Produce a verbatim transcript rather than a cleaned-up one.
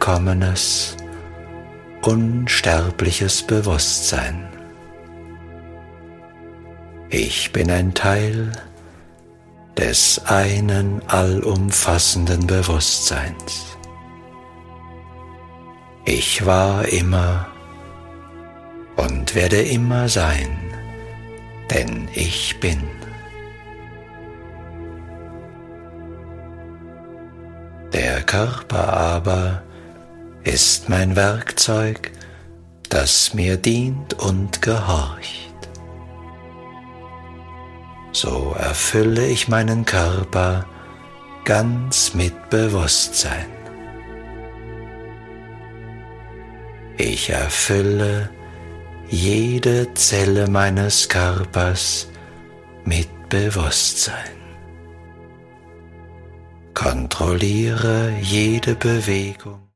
vollkommenes, unsterbliches Bewusstsein. Ich bin ein Teil des einen allumfassenden Bewusstseins. Ich war immer und werde immer sein, denn ich bin. Der Körper aber ist mein Werkzeug, das mir dient und gehorcht. So erfülle ich meinen Körper ganz mit Bewusstsein. Ich erfülle jede Zelle meines Körpers mit Bewusstsein. Kontrolliere jede Bewegung